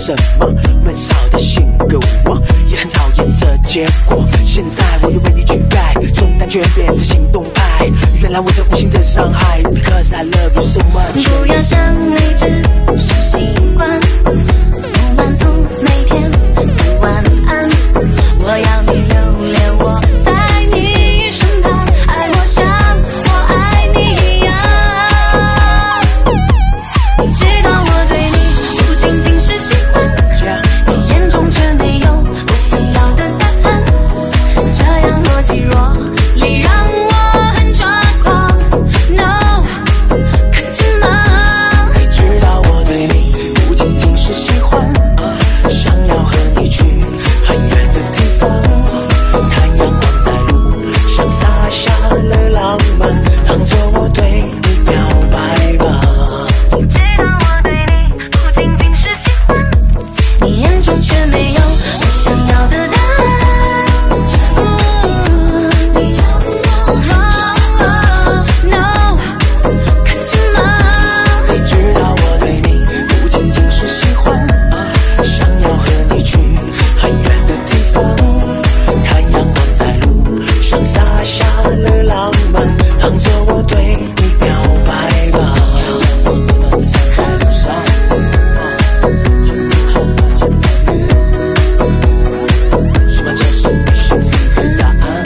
什么，闷骚的性格我也很讨厌这结果。现在我又为你去改，从单纯变成行动派，原来我在无形的伤害 ，Because I love you so much。 不要想你只是习惯，不满足每天的晚安，我要你留恋我在你身旁，爱我像我爱你一样。你知道我对你不仅仅是喜欢，你眼中却没有我想要的答案，这样若即若离让我很抓狂。No， 看着吗？ 你知道我对你不仅仅是喜欢，想要和你去很远的地方，看阳光在路上洒下了浪漫，当作我对你表白吧。 你知道我对你不仅仅是喜欢，你眼中却没有我想要的答案。你让我很抓狂。No， 看着吗？ 你知道我对你不仅仅是喜欢，想要和你去很远的地方，看阳光在路上洒下了浪漫，当作我对你表白吧。什么就是你心里的答案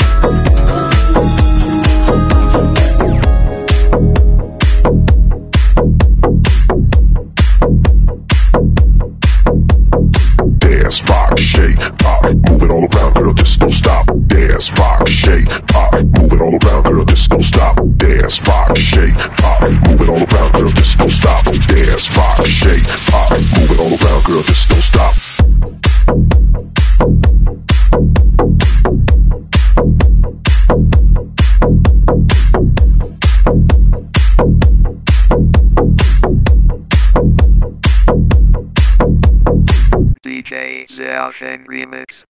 ？Dance, rock, shake, pop, move it all around, girl, just don't stop. Dance, rock, shake, pop, move it all around, girl, just don't stop. Dance, rock, shake, pop, move it all around, girl, just don't stop. Dance, rock, shake, pop, move it all around, girl, just don't stop. DJ Zhaosheng Remix.